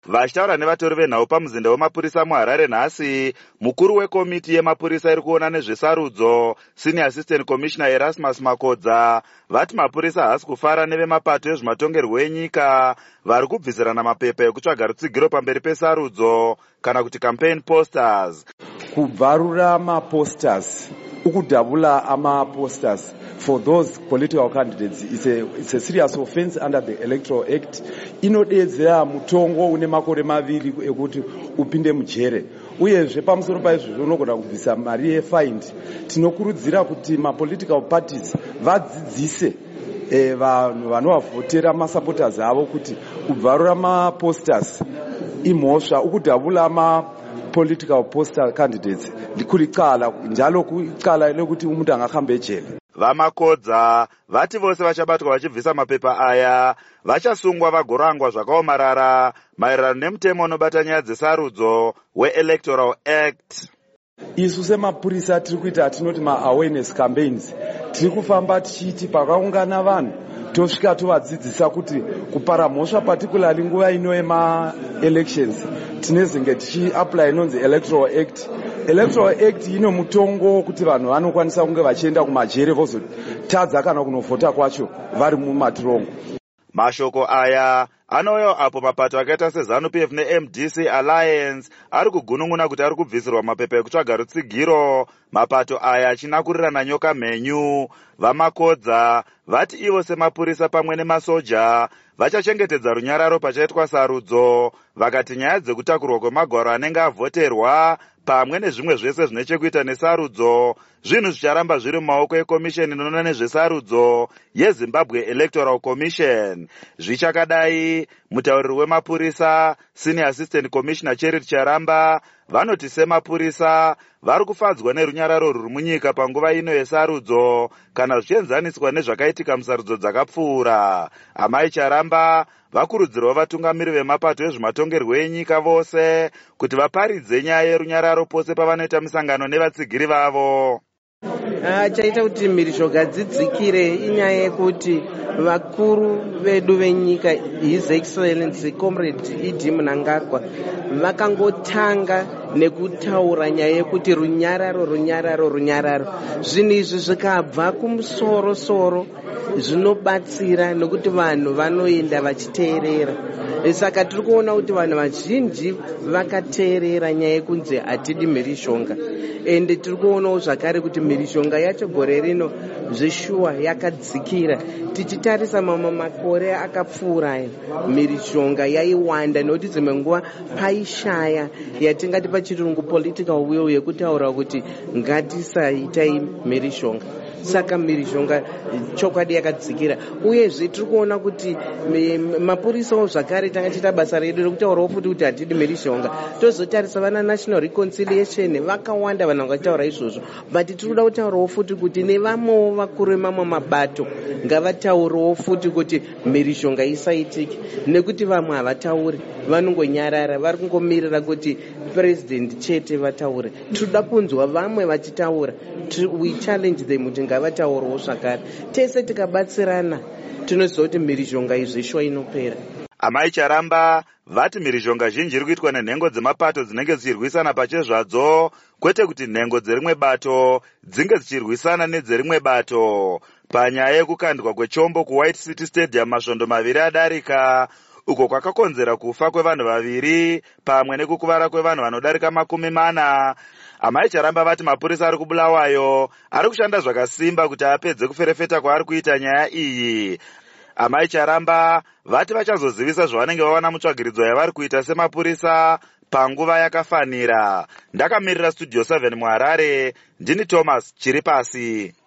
Vachitaura nevatori venhau pamuzinda wemapurisa muHarare nhasi, mukuru wekomiti yemapurisa iri kuona nezvesarudzo, Senior Assistant Commissioner Erasmus Makodza, vati mapurisa haasi kufara nevemapato ezvematongerwo enyika vari kubvisirana mapepa ekutsvaga rutsigiro pamberi pesarudzo kana kuti campaign posters. Kubvarura maposters, ukudhabula amaposters for those political candidates it's a serious offense under the Electoral Act. Inodedzera mutongo une makore maviri ekuti upinde mujere. Uyezve pamusoro paizvozvo unogona kubvisa mari yefind. Tinokurudzira kuti mapolitical parties vadzidzise vanhu vanovavhotera masupporters avo kuti kubvarura maposters imhosva, ukudhabula political poster candidates kuricala njalo kucala lekuti umuntu angahambe ejele. Vamakodza vati vose vachabatwa vachibvisa mapepa aya vachasungwa vagorangwa zvakaomarara maererano nemutemo unobata nyaya dzesarudzo weElectoral Act. Isu semapurisa tiri kuita tinoti ma-awareness campaigns. Tiri kufamba tichiti pakaungana vanhu tosvika tovadzidzisa kuti kupara mhosva particularly nguva ino yema-elections tinezenge tichi-apply inonzi Electoral Act. Electoral Act ino mutongo kuti vanhu vanokwanisa kunge vachienda kumajere vozotadza kana kunovhota kwacho vari mumatirongo. Mashoko aya anouya apo mapato akaita seZANU-PF neMDC Alliance ari kugunun'una kuti ari kubvisirwa mapepa ekutsvaga rutsigiro, mapato aya achinakurirana nyoka mhenyu. Vamakodza vati ivo semapurisa pamwe nemasoja vachachengetedza runyararo pachaitwa sarudzo, vakati nyaya dzekutakurwa kwemagwaro anenge avhoterwa pamwe nezvimwe zvese zvine chekuita nesarudzo zvinhu zvicharamba zviri mumaoko ekomisheni inoona nezvesarudzo yeZimbabwe Electoral Commission. Zvichakadai, mutauriri wemapurisa Senior Assistant Commissioner Charity Charamba vanoti semapurisa vari kufadzwa nerunyararo ruri munyika panguva ino yesarudzo kana zvichienzaniswa nezvakaitika musarudzo dzakapfuura. Amai Charamba vakurudzirwa vatungamiri vemapato ezvematongerwo enyika vose kuti vaparidze nyaya yerunyararo pose pavanoita misangano nevatsigiri vavo. Chaita kuti mhirizhonga dzidzikire inyaya yekuti vakuru vedu venyika His Excellency Comrade E.D. Mnangagwa vakangotanga nekutaura nyaya yekuti runyararo. Zvinhu izvi zvikabva kumusoro zvinobatsira nekuti vanhu vanoenda vachiteerera. Saka tiri kuona kuti vanhu vazhinji vakateerera nyaya yekunzi hatidi mhirizhonga. Ende tiri kuonawo zvakare kuti mhirizhonga yacho gore rino zveshuwa yakadzikira. Tichitarisa makore akapfuura mhirizhonga yaiwanda nekuti dzimwe nguva paishaya yatingati pachirungu political will yekutaura kuti ngatisaitai mhirizhonga. Saka mhirizhonga chokwadi yakadzikira. Uyezve tiri kuona kuti mapurisawo zvakare tangachita basa redu rekutaurawo futi kuti hatidi mhirizhonga. Tozotarisa vana National Reconciliation vakawanda vanhu vakataura izvozvo, but tiri kuda kutaurawo futi kuti nevamwewo vakuru vemamwe mabato ngavataurewo futi kuti mhirizhonga isaitike, nekuti vamwe havatauri, vanongonyarara, vari kungomirira kuti president chete vataure. Tinoda kunzwa vamwe vachitaura. We challenge them kuti ngavataurewo zvakare. Tese tikabatsirana tinoziva kuti mhirizhonga izveshuwa inopera. Amai Charamba vati mhirizhonga zhinji iri kuitwa nenhengo dzemapato dzinenge dzichirwisana pachezvadzo, kwete kuti nhengo dzerimwe bato dzinge dzichirwisana nedzerimwe bato. Panyaya yekukandwa kwechombo kuWhite City Stadium masvondo maviri adarika, uko kwakakonzera kufa kwevanhu vaviri pamwe nekukuvara kwevanhu vanodarika 40. Amai Charamba vati mapurisa ari kuBulawayo ari kushanda zvakasimba kuti apedze kuferefeta kwaari kuita nyaya iyi. Amai Charamba vati vachazozivisa zvavanenge vawana mutsvagiridzo yavari kuita semapurisa panguva yakafanira. Ndakamirira Studio 7 muHarare, ndini Thomas Chiripasi.